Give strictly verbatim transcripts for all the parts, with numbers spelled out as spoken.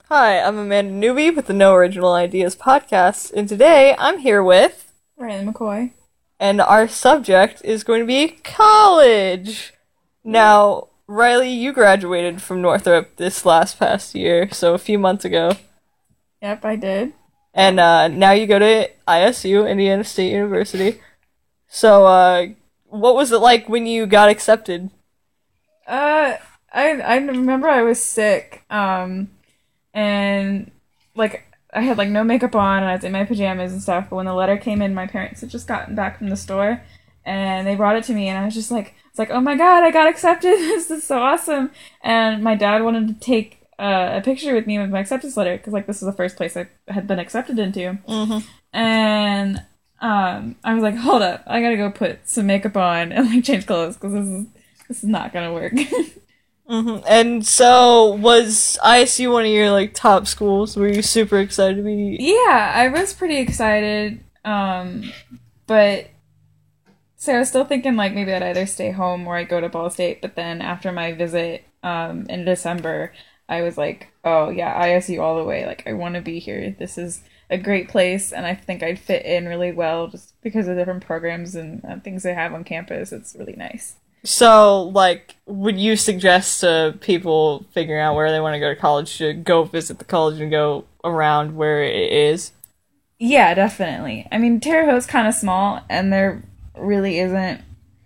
Hi, I'm Amanda Newby with the No Original Ideas podcast, and today I'm here with Riley McCoy. And our subject is going to be college. Now, Riley, you graduated from Northrop this last past year, so a few months ago. Yep, I did. And uh, now you go to I S U, Indiana State University. So, uh, what was it like when you got accepted? Uh, I I remember I was sick, um, and like I had like no makeup on, and I was in my pajamas and stuff. But when the letter came in, my parents had just gotten back from the store, and they brought it to me, and I was just like, it's like, oh my god, I got accepted! This is so awesome! And my dad wanted to take uh, a picture with me with my acceptance letter because like this is the first place I had been accepted into, Mm-hmm. and um, I was like, hold up, I gotta go put some makeup on and like change clothes because this is this is not gonna work. Mm-hmm. And so, was I S U one of your, like, top schools? Were you super excited to be... Yeah, I was pretty excited, um, but, so I was still thinking, like, maybe I'd either stay home or I'd go to Ball State, but then after my visit, um, in December, I was like, oh, yeah, I S U all the way, like, I want to be here, this is a great place, and I think I'd fit in really well, just because of different programs and uh, things they have on campus, it's really nice. So, like, would you suggest to people figuring out where they want to go to college to go visit the college and go around where it is? Yeah, definitely. I mean, Terre Haute's kind of small, and there really isn't...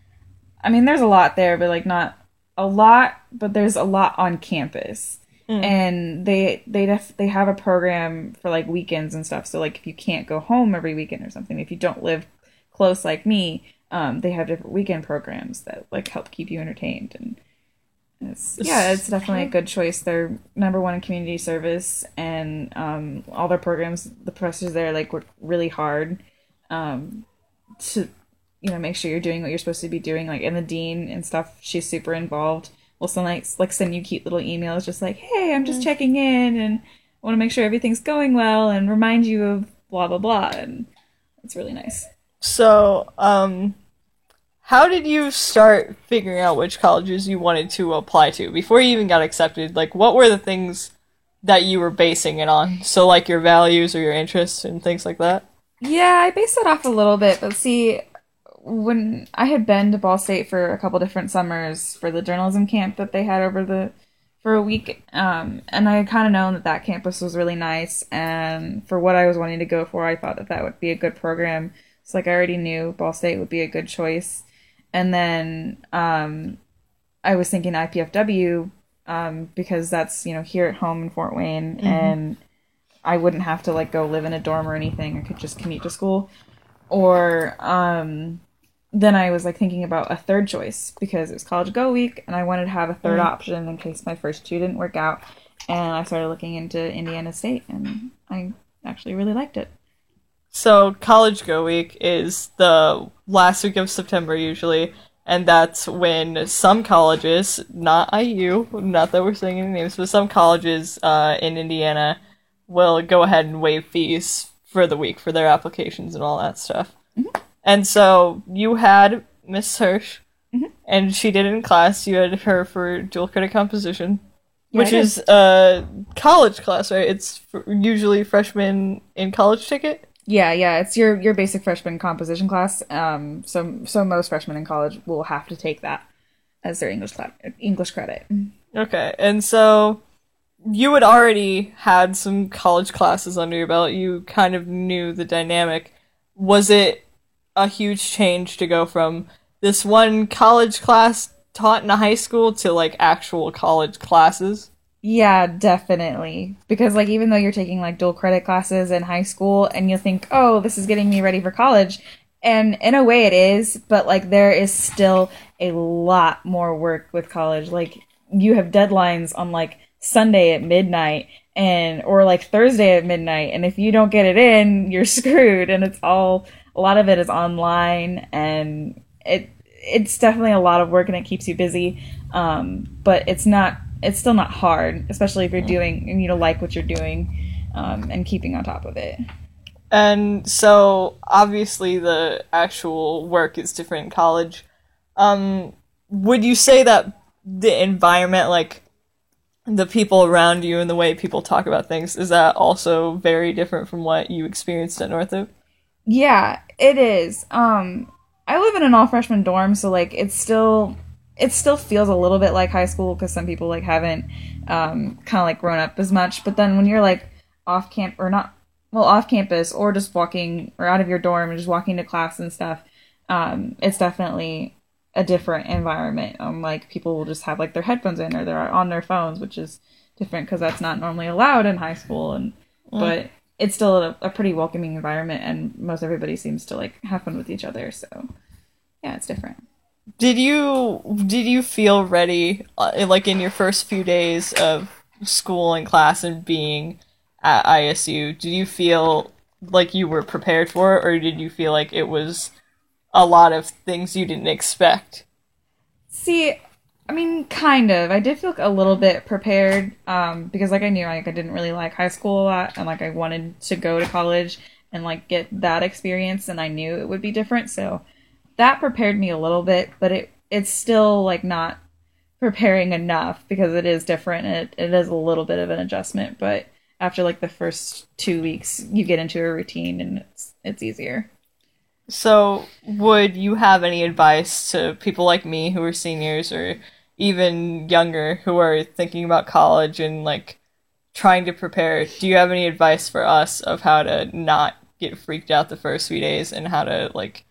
I mean, there's a lot there, but, like, not a lot, but there's a lot on campus. Mm. And they they def- they have a program for, like, weekends and stuff, so, like, if you can't go home every weekend or something, if you don't live close like me... Um, they have different weekend programs that like help keep you entertained, and it's, yeah, it's definitely a good choice. They're number one in community service, and um, all their programs, the professors there like work really hard um, to you know make sure you're doing what you're supposed to be doing. Like, and the dean and stuff, she's super involved. We'll send like like send you cute little emails, just like, hey, I'm just mm. checking in, and want to make sure everything's going well, and remind you of blah blah blah, and it's really nice. So, um. How did you start figuring out which colleges you wanted to apply to before you even got accepted? Like, what were the things that you were basing it on? So, like, your values or your interests and things like that? Yeah, I based it off a little bit, but see, when I had been to Ball State for a couple different summers for the journalism camp that they had over the for a week, um, and I had kind of known that that campus was really nice, and for what I was wanting to go for, I thought that that would be a good program. So, like, I already knew Ball State would be a good choice. And then um, I was thinking I P F W um, because that's, you know, here at home in Fort Wayne, mm-hmm. and I wouldn't have to, like, go live in a dorm or anything. I could just commute to school. Or um, then I was, like, thinking about a third choice because it was College Go Week, and I wanted to have a third mm-hmm. option in case my first two didn't work out. And I started looking into Indiana State, and I actually really liked it. So, College Go Week is the last week of September, usually, and that's when some colleges, not I U, not that we're saying any names, but some colleges uh, in Indiana will go ahead and waive fees for the week for their applications and all that stuff. Mm-hmm. And so, you had Miss Hirsch, mm-hmm. and she did it in class. You had her for dual credit composition, yeah, which is a college class, right? It's usually freshman in college ticket? Yeah, yeah, it's your, your basic freshman composition class. Um, so so most freshmen in college will have to take that as their English class, English credit. Okay, and so you had already had some college classes under your belt. You kind of knew the dynamic. Was it a huge change to go from this one college class taught in a high school to, like, actual college classes? Yeah, definitely. Because, like, even though you're taking, like, dual credit classes in high school and you think, oh, this is getting me ready for college, and in a way it is, but, like, there is still a lot more work with college. Like, you have deadlines on, like, Sunday at midnight, and, or, like, Thursday at midnight, and if you don't get it in, you're screwed, and it's all, a lot of it is online, and it, it's definitely a lot of work, and it keeps you busy, um, but it's not, it's still not hard, especially if you're doing, and you know, like what you're doing, um, and keeping on top of it. And so, obviously, the actual work is different in college. Um, would you say that the environment, like, the people around you and the way people talk about things, is that also very different from what you experienced at Northrop? Yeah, it is. Um, I live in an all-freshman dorm, so, like, it's still, it still feels a little bit like high school, because some people, like, haven't, um, kind of, like, grown up as much, but then when you're, like, off camp, or not, well, off campus, or just walking, or out of your dorm, and just walking to class and stuff, um, it's definitely a different environment. Um, like, people will just have, like, their headphones in, or they're on their phones, which is different, because that's not normally allowed in high school, and, mm. but it's still a, a pretty welcoming environment, and most everybody seems to, like, have fun with each other, so, yeah, it's different. Did you, did you feel ready, uh, like, in your first few days of school and class and being at I S U, did you feel like you were prepared for it, or did you feel like it was a lot of things you didn't expect? See, I mean, kind of. I did feel a little bit prepared, um, because, like, I knew, like, I didn't really like high school a lot, and, like, I wanted to go to college and, like, get that experience, and I knew it would be different, so that prepared me a little bit, but it it's still, like, not preparing enough, because it is different, and it, it is a little bit of an adjustment, but after, like, the first two weeks, you get into a routine, and it's it's easier. So, would you have any advice to people like me who are seniors, or even younger, who are thinking about college and, like, trying to prepare? Do you have any advice for us of how to not get freaked out the first few days, and how to, like,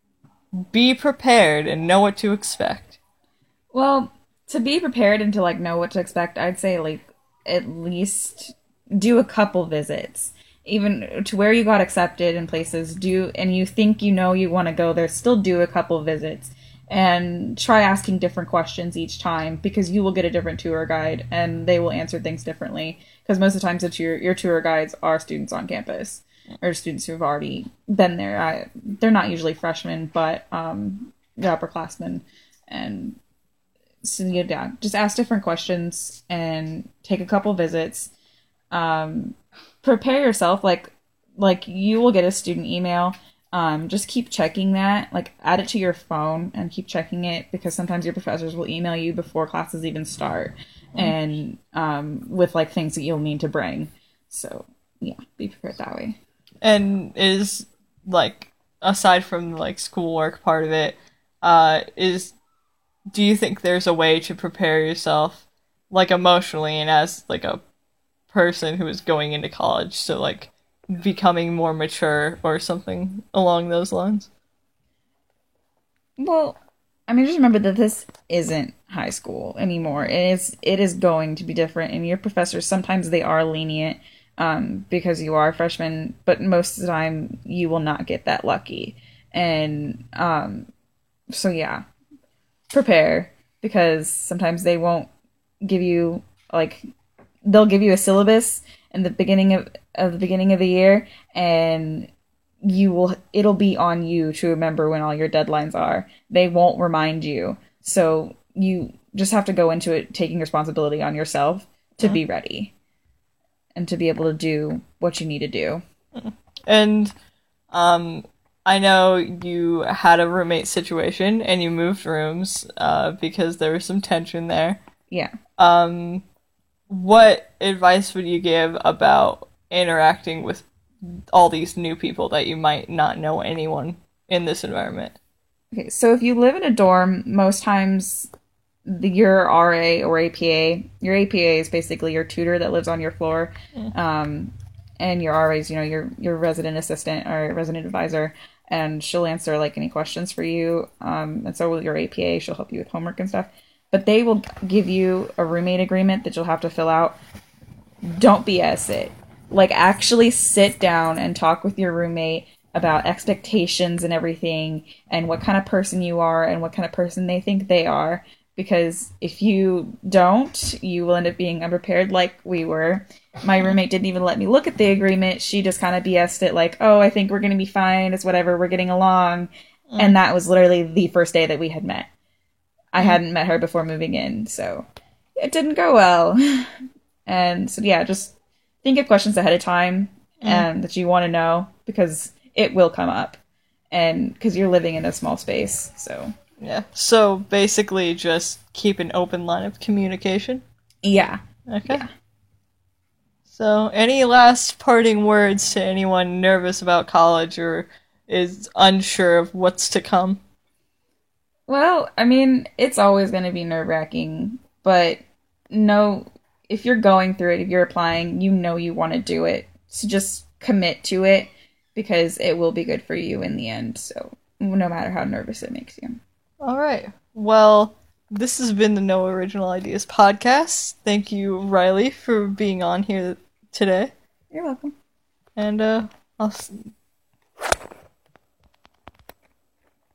be prepared and know what to expect? Well, to be prepared and to, like, know what to expect, I'd say, like, at least do a couple visits. Even to where you got accepted in places, do, and you think you know you want to go there, still do a couple visits and try asking different questions each time, because you will get a different tour guide and they will answer things differently, because most of the times it's your, your tour guides are students on campus or students who've already been there. I, they're not usually freshmen, but um, they're upperclassmen, and so yeah, just ask different questions and take a couple visits. Um, prepare yourself, like, like you will get a student email. Um, just keep checking that, like, add it to your phone and keep checking it, because sometimes your professors will email you before classes even start, and, um, with, like, things that you'll need to bring. So, yeah, be prepared that way. And is, like, aside from, like, schoolwork part of it, uh, is, do you think there's a way to prepare yourself, like, emotionally and as, like, a person who is going into college, so, like, becoming more mature or something along those lines? Well, I mean, just remember that this isn't high school anymore. It is, it is going to be different, and your professors, sometimes they are lenient, um, because you are a freshman, but most of the time you will not get that lucky. And, um, so yeah, prepare, because sometimes they won't give you, like, they'll give you a syllabus in the beginning of, of the beginning of the year, and you will, it'll be on you to remember when all your deadlines are. They won't remind you. So you just have to go into it taking responsibility on yourself to mm-hmm. be ready and to be able to do what you need to do. And um, I know you had a roommate situation and you moved rooms uh, because there was some tension there. Yeah. Um, what advice would you give about interacting with all these new people that you might not know anyone in this environment? Okay, so if you live in a dorm, most times the, your R A or A P A, your A P A is basically your tutor that lives on your floor, mm. um, and your R A is, you know, your your resident assistant or resident advisor, and she'll answer, like, any questions for you, um, and so will your A P A. She'll help you with homework and stuff. But they will give you a roommate agreement that you'll have to fill out. Don't B S it. Like, actually sit down and talk with your roommate about expectations and everything, and what kind of person you are and what kind of person they think they are. Because if you don't, you will end up being unprepared like we were. My roommate didn't even let me look at the agreement. She just kind of B S'd it, like, oh, I think we're going to be fine. It's whatever. We're getting along. Mm. And that was literally the first day that we had met. I hadn't met her before moving in, so it didn't go well. And so, yeah, just think of questions ahead of time mm. and that you want to know, because it will come up, and because you're living in a small space. So yeah. So basically, just keep an open line of communication. Yeah, Okay. Yeah. So, any last parting words to anyone nervous about college or is unsure of what's to come? Well, I mean, it's always going to be nerve-wracking, but no, if you're going through it, if you're applying, you know you want to do it. So just commit to it because it will be good for you in the end. So, no matter how nervous it makes you. All right. Well, this has been the No Original Ideas podcast. Thank you, Riley, for being on here today. You're welcome. And uh, I'll